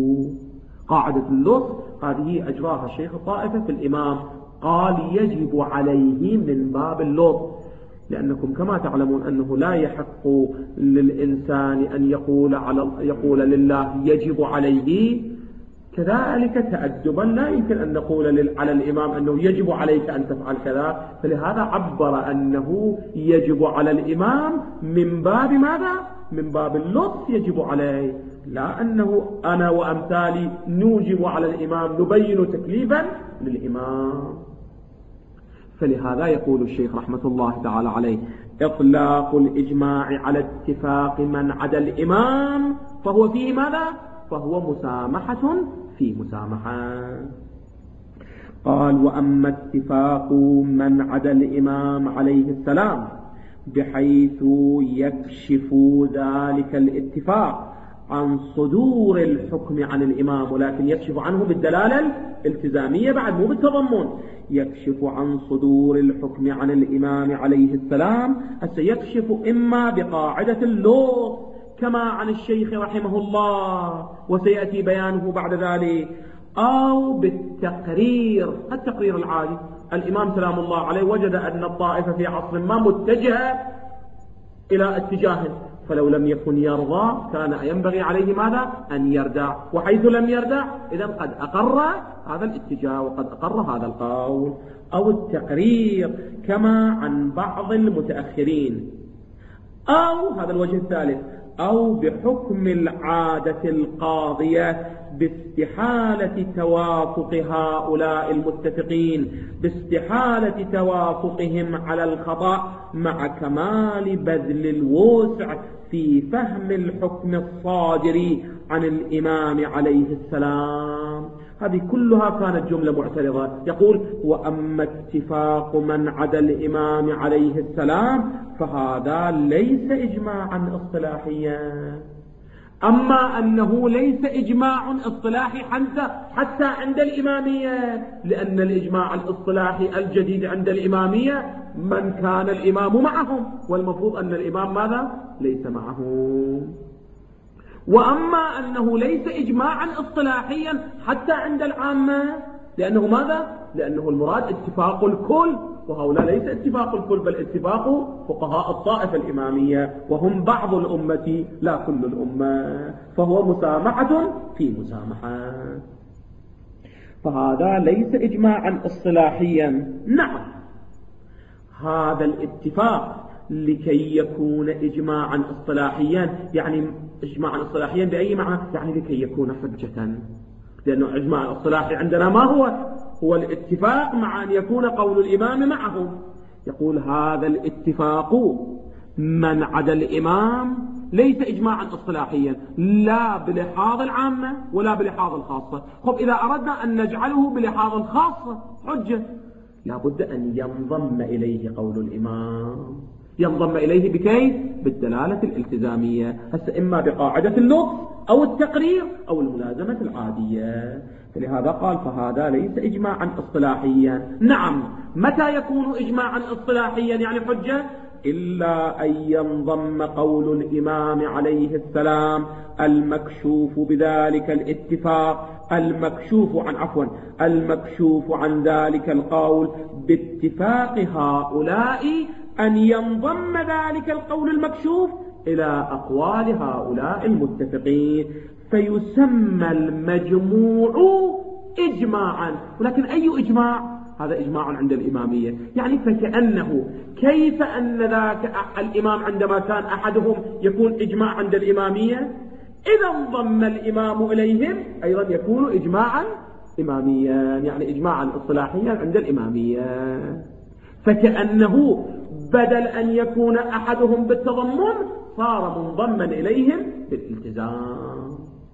قاعدة اللطف هذه أجراها شيخ الطائفة في الإمام، قال يجب عليه من باب اللطف، لأنكم كما تعلمون أنه لا يحق للإنسان أن يقول على يقول لله يجب عليه، كذلك تأدبا لا يمكن أن نقول على الإمام أنه يجب عليك أن تفعل كذا، فلهذا عبر أنه يجب على الإمام من باب ماذا؟ من باب اللطف يجب عليه، لا أنه أنا وأمثالي نوجب على الإمام نبين تكليفا للإمام. فلهذا يقول الشيخ رحمة الله تعالى عليه إطلاق الإجماع على اتفاق من عدا الإمام فهو فيه ماذا؟ فهو مسامحة في مسامحة. قال وأما اتفاق من عدا الإمام عليه السلام بحيث يكشف ذلك الاتفاق عن صدور الحكم عن الإمام، ولكن يكشف عنه بالدلالة الالتزامية بعد مو بالتضمن، يكشف عن صدور الحكم عن الإمام عليه السلام. سيكشف إما بقاعدة اللطف كما عن الشيخ رحمه الله وسيأتي بيانه بعد ذلك، أو بالتقرير، التقرير العادي. الإمام سلام الله عليه وجد أن الطائفة في عصر ما متجهة إلى اتجاه، فلو لم يكن يرضى كان ينبغي عليه ماذا؟ أن يردع، وحيث لم يردع إذا قد أقر هذا الاتجاه وقد أقر هذا القول. أو التقرير كما عن بعض المتأخرين، أو هذا الوجه الثالث، أو بحكم العادة القاضية باستحالة توافق هؤلاء المتفقين، باستحالة توافقهم على الخطأ مع كمال بذل الوسع في فهم الحكم الصادر عن الإمام عليه السلام. هذه كلها كانت جملة معترضة. يقول وأما اتفاق من عدا الإمام عليه السلام فهذا ليس إجماعا اصطلاحيا. أما أنه ليس إجماع اصطلاحي حتى عند الإمامية، لأن الإجماع الاصطلاحي الجديد عند الإمامية من كان الإمام معهم، والمفروض أن الإمام ماذا؟ ليس معهم. وأما أنه ليس إجماعا اصطلاحيا حتى عند العامة، لأنه ماذا؟ لأنه المراد اتفاق الكل، وهؤلاء ليس اتفاق الكل بل اتفاق فقهاء الطائفة الإمامية، وهم بعض الأمة لا كل الأمة، فهو مسامحة في مسامحة. فهذا ليس إجماعا اصطلاحيا. نعم، هذا الاتفاق لكي يكون إجماعا اصطلاحيا، يعني إجماعا اصطلاحيا بأي معنى؟ يعني لكي يكون حجة، لأنه إجماع الاصطلاحي عندنا ما هو؟ هو الاتفاق مع أن يكون قول الإمام معه. يقول هذا الاتفاق من عدا الإمام ليس إجماعا اصطلاحيا، لا بلحاظ العامة ولا بلحاظ الخاصة. خب إذا أردنا أن نجعله بلحاظ الخاصة حجة، لابد أن ينضم إليه قول الإمام. ينضم إليه بكيف؟ بالدلالة الالتزامية، هسه إما بقاعدة اللطف أو التقرير أو الملازمة العادية. فلهذا قال فهذا ليس إجماعا اصطلاحيا. نعم، متى يكون إجماعا اصطلاحيا يعني حجة؟ إلا أن ينضم قول الإمام عليه السلام المكشوف بذلك الاتفاق، المكشوف عن عفوا المكشوف عن ذلك القول باتفاق هؤلاء، أن ينضم ذلك القول المكشوف إلى أقوال هؤلاء المتفقين، فيسمى المجموع إجماعا. ولكن أي إجماع؟ هذا إجماع عند الإمامية. يعني فكأنه كيف أن ذاك الإمام عندما كان أحدهم يكون إجماع عند الإمامية، إذا انضم الإمام إليهم أيضا يكون إجماعا إماميا، يعني إجماعا اصطلاحيا عند الإمامية. فكأنه بدل أن يكون أحدهم بالتضمن صار منضما إليهم بالالتزام،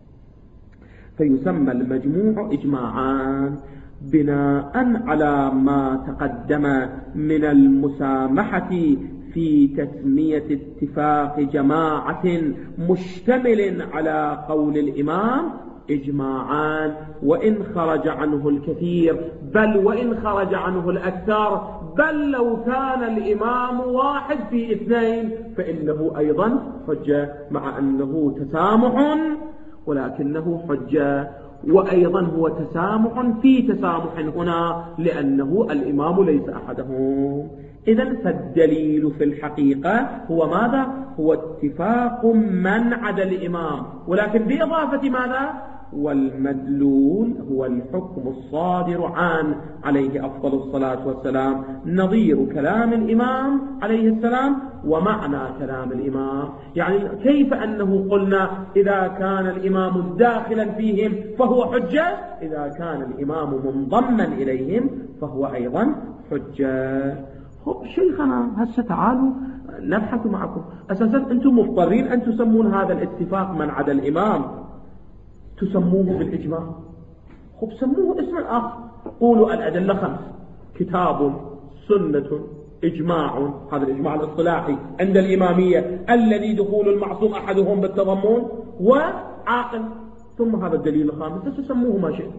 فيسمى المجموع إجماعا بناء على ما تقدم من المسامحة في تسمية اتفاق جماعة مشتمل على قول الإمام إجماعا، وإن خرج عنه الكثير، بل وإن خرج عنه الأكثر، بل لو كان الإمام واحد في اثنين فإنه أيضا حجة، مع أنه تسامح ولكنه حجة. وأيضا هو تسامح في تسامح هنا لأنه الإمام ليس أحدهم. إذن فالدليل في الحقيقة هو ماذا؟ هو اتفاق من عدا الإمام، ولكن بإضافة ماذا؟ والمدلول هو الحكم الصادر عن عليه أفضل الصلاة والسلام، نظير كلام الإمام عليه السلام ومعنى كلام الإمام. يعني كيف أنه قلنا إذا كان الإمام داخلا فيهم فهو حجة، إذا كان الإمام منضما إليهم فهو أيضا حجة. خب شيخنا هسه تعالوا نبحث معكم، أساسا أنتم مضطرين أن تسمون هذا الاتفاق من عدا الإمام تسموه بالإجماع. خب سموه اسم آخر، قولوا الأدلة خمس: كتاب، سنة، إجماع، هذا الإجماع الاصطلاحي عند الإمامية الذي دخول المعصوم أحدهم بالتضمن، وعاقل، ثم هذا الدليل الخامس. تسموه ما شئت،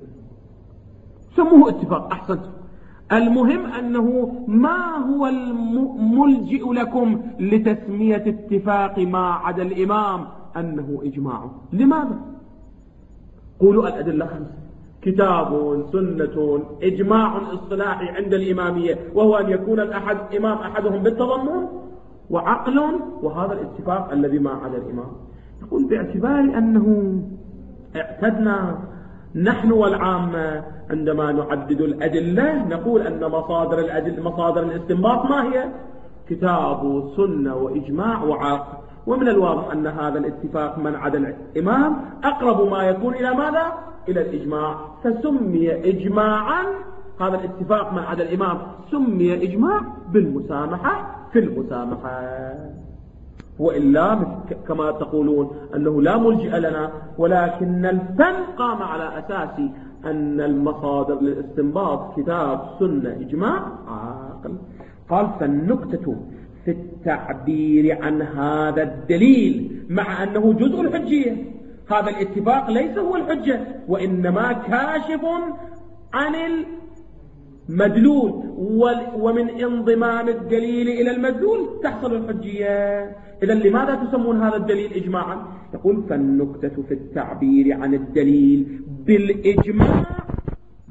سموه اتفاق، أحسنت. المهم أنه ما هو الملجئ لكم لتسمية اتفاق ما عدا الإمام أنه إجماع؟ لماذا؟ قولوا الأدلة خمسة: كتاب، سنة، إجماع اصطلاحي عند الإمامية وهو أن يكون الأحد إمام أحدهم بالتضمن، وعقل، وهذا الاتفاق الذي ما عدا الإمام. يقول باعتبار أنه اعتدنا نحن والعامة عندما نعدد الأدلة نقول أن مصادر الأدلة مصادر الاستنباط ما هي؟ كتاب وسنة وإجماع وعقل. ومن الواضح أن هذا الاتفاق من عدا الإمام أقرب ما يكون إلى ماذا؟ إلى الإجماع، فسمي إجماعا. هذا الاتفاق من عدا الإمام سمي إجماع بالمسامحة في المسامحة. وإلا كما تقولون أنه لا ملجئ لنا، ولكن الفن قام على أساس أن المصادر للاستنباط كتاب، سنة، إجماع، عاقل. قال فالنكتة في التعبير عن هذا الدليل مع أنه جزء الحجية، هذا الاتفاق ليس هو الحجة وإنما كاشف عن المدلول، ومن انضمام الدليل إلى المدلول تحصل الحجية. إذن لماذا تسمون هذا الدليل إجماعا؟ يقول فالنكتة في التعبير عن الدليل بالإجماع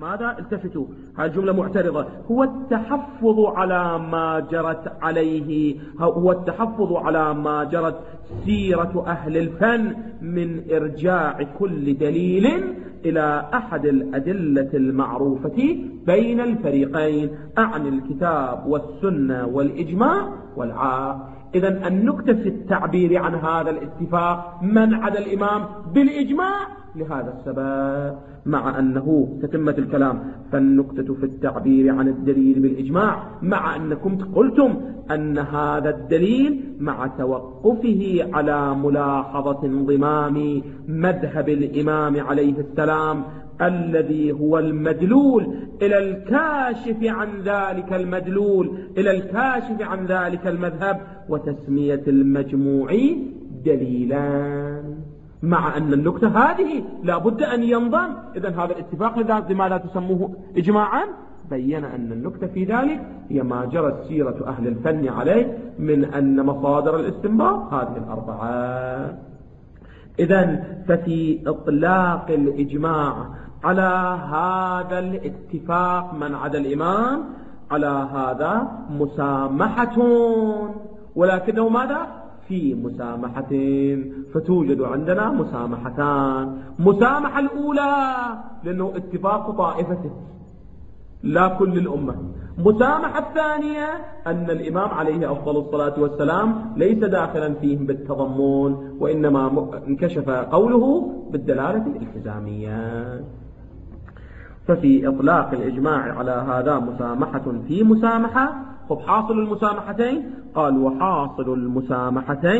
ماذا؟ التفتوا، هذه الجملة معترضة. هو التحفظ على ما جرت عليه، هو التحفظ على ما جرت سيرة أهل الفن من إرجاع كل دليل إلى أحد الأدلة المعروفة بين الفريقين، أعني الكتاب والسنة والإجماع والعقل. إذن النكتة في التعبير عن هذا الاتفاق من عدا الإمام بالإجماع لهذا السبب، مع أنه تتمة الكلام فالنكتة في التعبير عن الدليل بالإجماع، مع أنكم قلتم أن هذا الدليل مع توقفه على ملاحظة انضمام مذهب الإمام عليه السلام الذي هو المدلول إلى الكاشف عن ذلك المدلول إلى الكاشف عن ذلك المذهب، وتسمية المجموع دليلا، مع أن النكتة هذه لا بد أن ينضم. إذن هذا الاتفاق لماذا تسموه إجماعا؟ بين أن النكتة في ذلك هي ما جرت سيرة أهل الفن عليه من أن مصادر الاستنباط هذه الأربعة. إذن ففي إطلاق الإجماع على هذا الاتفاق من عدا الإمام على هذا مسامحة، ولكنه ماذا؟ في مسامحتين، فتوجد عندنا مسامحتان. مسامحة الأولى لأنه اتفاق طائفته لا كل الأمة. مسامحة الثانية أن الإمام عليه أفضل الصلاة والسلام ليس داخلا فيهم بالتضمن، وإنما انكشف قوله بالدلالة الالتزامية. ففي إطلاق الإجماع على هذا مسامحة في مسامحة. خب حاصل المسامحتين؟ قال وحاصل المسامحتين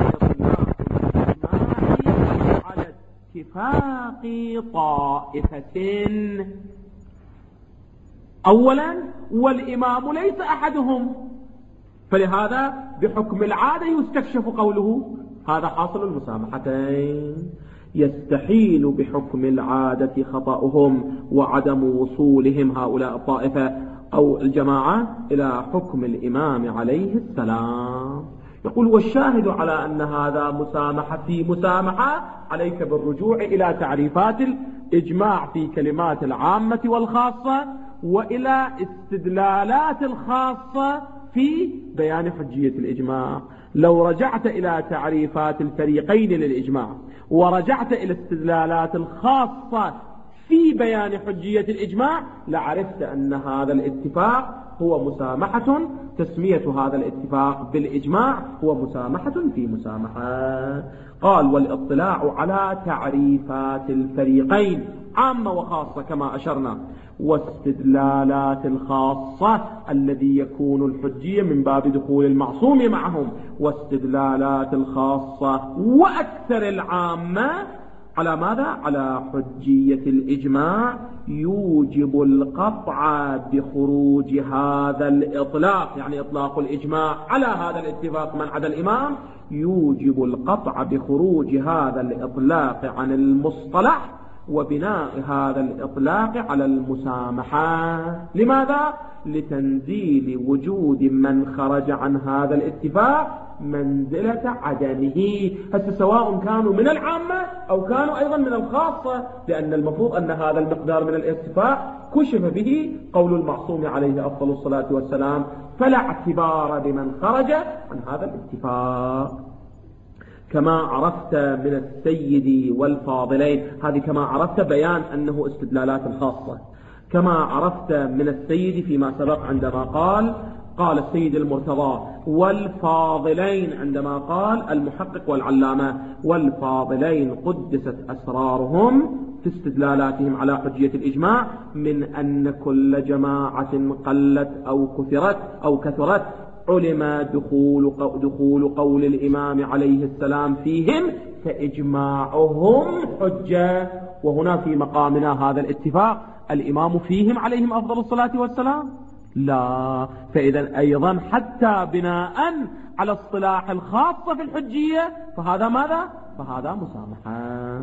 على اتفاق طائفتين. أولا والإمام ليس أحدهم، فلهذا بحكم العادة يستكشف قوله، هذا حاصل المسامحتين. يستحيل بحكم العادة خطأهم وعدم وصولهم هؤلاء الطائفة أو الجماعة إلى حكم الإمام عليه السلام. يقول والشاهد على أن هذا مسامحة في مسامحة، عليك بالرجوع إلى تعريفات الإجماع في كلمات العامة والخاصة، وإلى استدلالات الخاصة في بيان حجية الإجماع. لو رجعت إلى تعريفات الفريقين للإجماع ورجعت إلى الاستدلالات الخاصة في بيان حجية الإجماع لعرفت أن هذا الاتفاق هو مسامحة. تسمية هذا الاتفاق بالإجماع هو مسامحة في مسامحة. قال والاطلاع على تعريفات الفريقين عامة وخاصة كما أشرنا، واستدلالات الخاصة الذي يكون الحجية من باب دخول المعصوم معهم، واستدلالات الخاصة وأكثر العامة على ماذا؟ على حجية الإجماع، يوجب القطع بخروج هذا الإطلاق، يعني إطلاق الإجماع على هذا الاتفاق من عدا الإمام يوجب القطع بخروج هذا الإطلاق عن المصطلح وبناء هذا الإطلاق على المسامحة. لماذا؟ لتنزيل وجود من خرج عن هذا الاتفاق منزلة عدمه، هسه سواء كانوا من العامة أو كانوا أيضا من الخاصة، لأن المفروض أن هذا المقدار من الاتفاق كشف به قول المعصوم عليه أفضل الصلاة والسلام، فلا اعتبار بمن خرج عن هذا الاتفاق. كما عرفت من السيد والفاضلين، هذه كما عرفت بيان أنه استدلالات خاصة. كما عرفت من السيد فيما سبق عندما قال قال السيد المرتضى والفاضلين، عندما قال المحقق والعلامة والفاضلين قدست أسرارهم في استدلالاتهم على حجية الإجماع من أن كل جماعة قلت أو كثرت أو كثرت علم دخول دخول قول الإمام عليه السلام فيهم فإجماعهم حجة. وهنا في مقامنا هذا الاتفاق الإمام فيهم عليهم أفضل الصلاة والسلام؟ لا. فإذا أيضا حتى بناء على اصطلاح الخاصة في الحجية فهذا ماذا؟ فهذا مسامحة.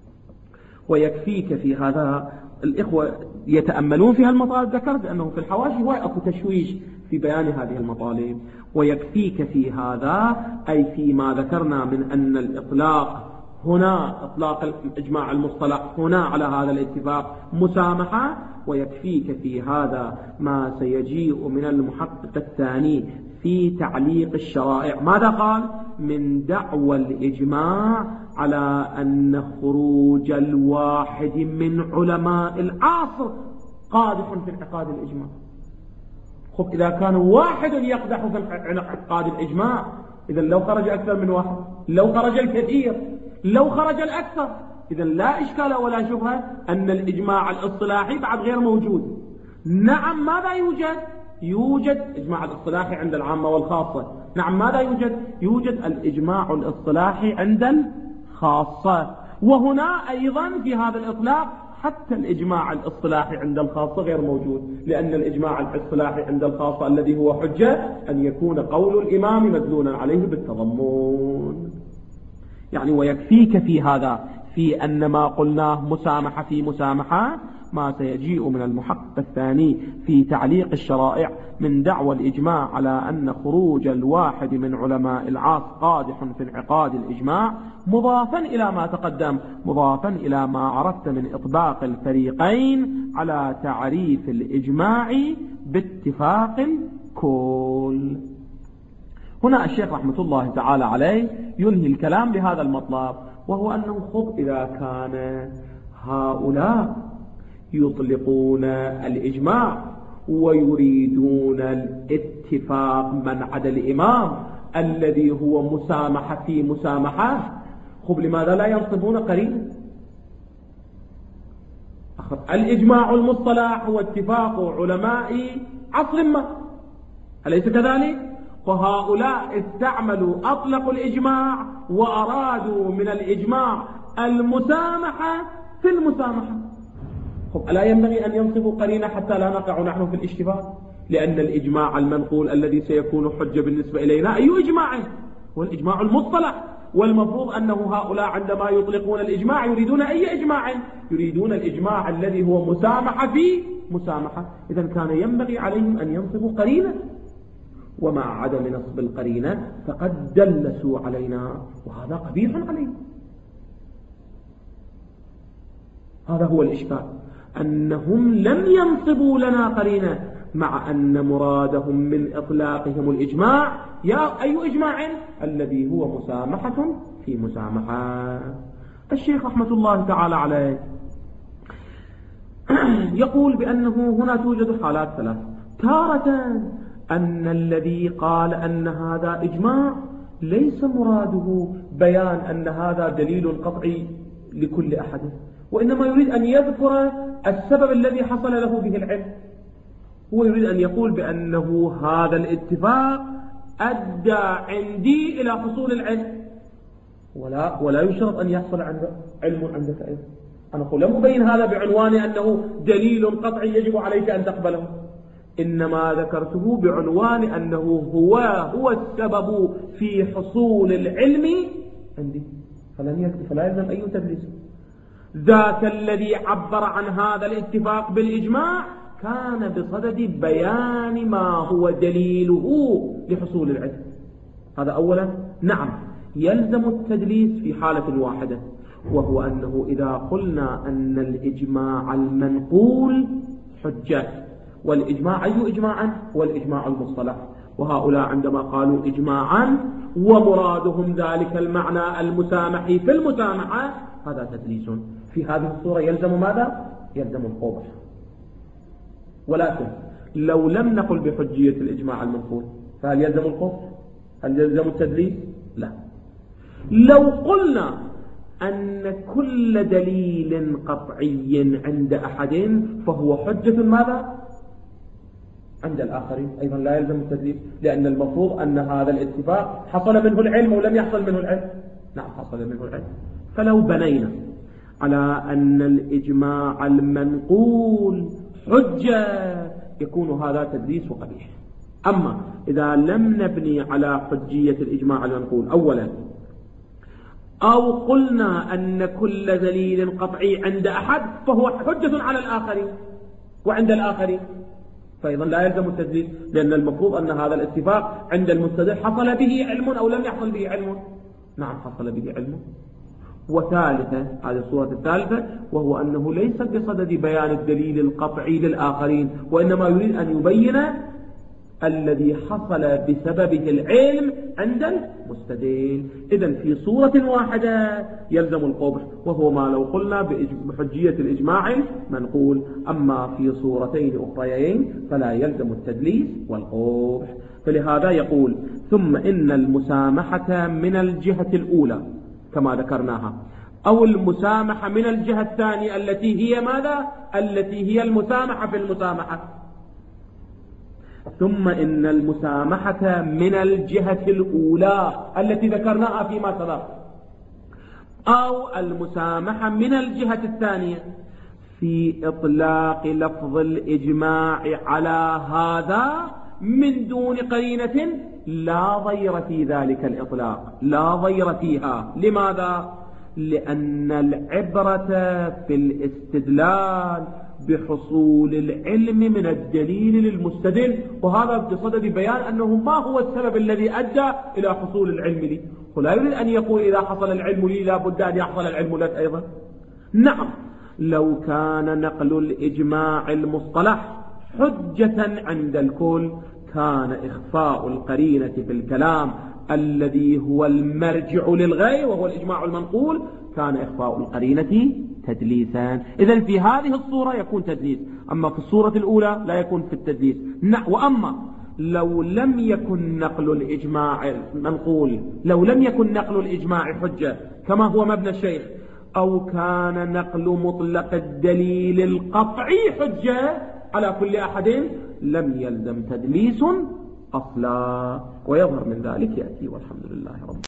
ويكفيك في هذا الإخوة يتأملون في هالمطالب، ذكرت أنه في الحواشي هو أكو تشويش في بيان هذه المطالب. ويكفيك في هذا أي فيما ذكرنا من أن الإطلاق هنا إطلاق الإجماع المصطلح هنا على هذا الاتفاق مسامحة. ويكفيك في هذا ما سيجيء من المحقق الثاني في تعليق الشرائع. ماذا قال؟ من دعوى الإجماع على أن خروج الواحد من علماء العصر قادح في انعقاد الإجماع. خب إذا كان واحد يقدح في انعقاد الإجماع، إذا لو خرج أكثر من واحد، لو خرج الكثير، لو خرج الأكثر، إذا لا إشكال ولا شبهة أن الإجماع الاصطلاحي بعد غير موجود. نعم ماذا يوجد؟ يوجد إجماع الاصطلاحي عند العامة والخاصة. نعم ماذا يوجد؟ يوجد الإجماع الاصطلاحي عند الخاصة. وهنا أيضا في هذا الإطلاق حتى الإجماع الاصطلاحي عند الخاصة غير موجود، لأن الإجماع الاصطلاحي عند الخاصة الذي هو حجة أن يكون قول الإمام مدلولا عليه بالتضمن. يعني ويكفيك في هذا في أن ما قلناه مسامحة في مسامحة ما سيجيء من المحقق الثاني في تعليق الشرائع من دعوى الإجماع على أن خروج الواحد من علماء العاص قادح في انعقاد الإجماع، مضافا إلى ما تقدم، مضافا إلى ما عرفت من إطباق الفريقين على تعريف الإجماع باتفاق الكل. هنا الشيخ رحمة الله تعالى عليه ينهي الكلام بهذا المطلب، وهو أنه خب إذا كان هؤلاء يطلقون الإجماع ويريدون الاتفاق من عدا الإمام الذي هو مسامحة في مسامحة، خب لماذا لا ينصبون قرينا؟ الإجماع المصطلح هو اتفاق علماء عصر ما، أليس كذلك؟ فهؤلاء استعملوا أطلقوا الإجماع وأرادوا من الإجماع المسامحة في المسامحة. خب ألا ينبغي أن ينصبوا قرينة حتى لا نقع نحن في الاشتباه؟ لأن الإجماع المنقول الذي سيكون حجة بالنسبة إلينا أي إجماع؟ هو الإجماع المصطلح، والمفروض أنه هؤلاء عندما يطلقون الإجماع يريدون أي إجماع؟ يريدون الإجماع الذي هو مسامحة في مسامحة. إذا كان ينبغي عليهم أن ينصبوا قرينة، ومع عدم نصب القرينة فقد دلسوا علينا، وهذا قبيح عليهم. هذا هو الإشكال، أنهم لم ينصبوا لنا قرينة مع أن مرادهم من إطلاقهم الإجماع يا أي إجماع الذي هو مسامحة في مسامحة. الشيخ رحمة الله تعالى عليه يقول بأنه هنا توجد حالات ثلاث. تارة أن الذي قال أن هذا إجماع ليس مراده بيان أن هذا دليل قطعي لكل أحد، وإنما يريد أن يذكر السبب الذي حصل له به العلم. هو يريد أن يقول بأنه هذا الاتفاق أدى عندي إلى حصول العلم، ولا ولا يشرط أن يحصل عند علم عندك أيضا. أنا أقول لم أبين هذا بعنوان أنه دليل قطعي يجب عليك أن تقبله، إنما ذكرته بعنوان أنه هو هو السبب في حصول العلم عندي، فلا يلزم أي تدليس. ذاك الذي عبر عن هذا الاتفاق بالإجماع كان بصدد بيان ما هو دليله لحصول العلم. هذا أولا. نعم يلزم التدليس في حالة واحدة، وهو أنه إذا قلنا أن الإجماع المنقول حجة، والإجماع أي إجماعا؟ هو الإجماع المصطلح، وهؤلاء عندما قالوا إجماعا ومرادهم ذلك المعنى المسامحي في المسامحة، هذا تدليس. في هذه الصورة يلزم ماذا؟ يلزم القبح. ولكن لو لم نقل بحجية الإجماع المنقول فهل يلزم القبح؟ هل يلزم التدليس؟ لا. لو قلنا أن كل دليل قطعي عند أحد فهو حجة ماذا؟ عند الآخرين، أيضا لا يلزم التدليس، لأن المفروض أن هذا الاتفاق حصل منه العلم ولم يحصل منه العلم. نعم حصل منه العلم. فلو بنينا على أن الإجماع المنقول حجة يكون هذا تدليس وقبيح. أما إذا لم نبني على حجية الإجماع المنقول أولا، أو قلنا أن كل دليل قطعي عند أحد فهو حجة على الآخرين وعند الآخرين، فأيضا لا يلزم التدليس، لأن المفروض أن هذا الاتفاق عند المستدل حصل به علم أو لم يحصل به علم. نعم حصل به علم. وثالثة، هذه الصورة الثالثة، وهو أنه ليس بصدد بيان الدليل القطعي للآخرين، وإنما يريد أن يبين الذي حصل بسببه العلم عند المستدل. إذن في صورة واحدة يلزم القبح، وهو ما لو قلنا بحجية الإجماع منقول، أما في صورتين أخريين فلا يلزم التدليس والقبح. فلهذا يقول: ثم إن المسامحة من الجهة الأولى كما ذكرناها، أو المسامحة من الجهة الثانية التي هي ماذا؟ التي هي المسامحة في المسامحة. ثم إن المسامحة من الجهة الأولى التي ذكرناها فيما سبق، أو المسامحة من الجهة الثانية في إطلاق لفظ الإجماع على هذا من دون قرينة لا ضير في ذلك الإطلاق، لا ضير فيها. لماذا؟ لأن العبرة في الاستدلال بحصول العلم من الدليل للمستدل، وهذا بصدد بيان أنه ما هو السبب الذي أدى إلى حصول العلم لي. ولا يريد أن يقول إذا حصل العلم لي لا بد أن يحصل العلم لك أيضا. نعم، لو كان نقل الإجماع المصطلح حجة عند الكل كان إخفاء القرينة في الكلام الذي هو المرجع للغير وهو الإجماع المنقول كان إخفاء القرينة تدليسا. إذن في هذه الصورة يكون تدليس، أما في الصورة الأولى لا يكون في التدليس. وأما لو لم يكن نقل الإجماع منقول، لو لم يكن نقل الإجماع حجة كما هو مبنى الشيخ، أو كان نقل مطلق الدليل القطعي حجة على كل أحد، لم يلزم تدليس أصلا، ويظهر من ذلك يأتي، والحمد لله رب